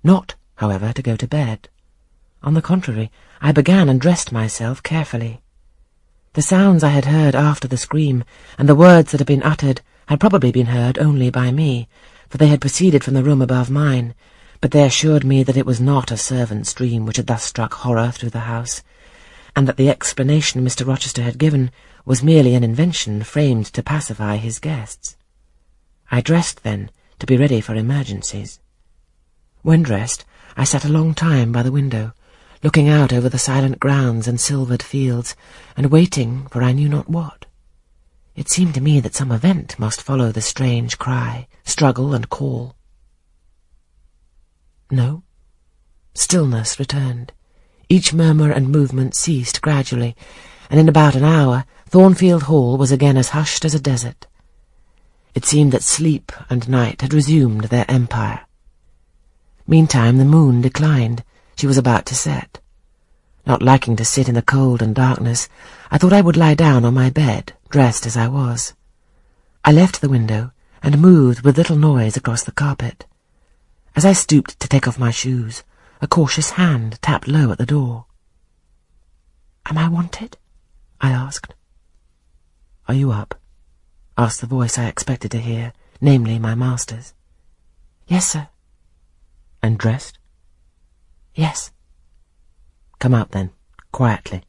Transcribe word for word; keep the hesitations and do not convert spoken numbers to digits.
Not, however, to go to bed. On the contrary, I began and dressed myself carefully. The sounds I had heard after the scream, and the words that had been uttered, had probably been heard only by me, for they had proceeded from the room above mine, but they assured me that it was not a servant's dream which had thus struck horror through the house, and that the explanation Mister Rochester had given was merely an invention framed to pacify his guests. I dressed, then, to be ready for emergencies. When dressed, I sat a long time by the window, looking out over the silent grounds and silvered fields, and waiting for I knew not what. It seemed to me that some event must follow the strange cry, struggle, and call. No. Stillness returned. Each murmur and movement ceased gradually, and in about an hour Thornfield Hall was again as hushed as a desert. It seemed that sleep and night had resumed their empire. Meantime the moon declined. She was about to set. Not liking to sit in the cold and darkness, I thought I would lie down on my bed, dressed as I was. I left the window and moved with little noise across the carpet. As I stooped to take off my shoes, a cautious hand tapped low at the door. "Am I wanted?" I asked. "Are you up?" asked the voice I expected to hear, namely my master's. "Yes, sir." "And dressed?" "Yes." "Come out, then, quietly."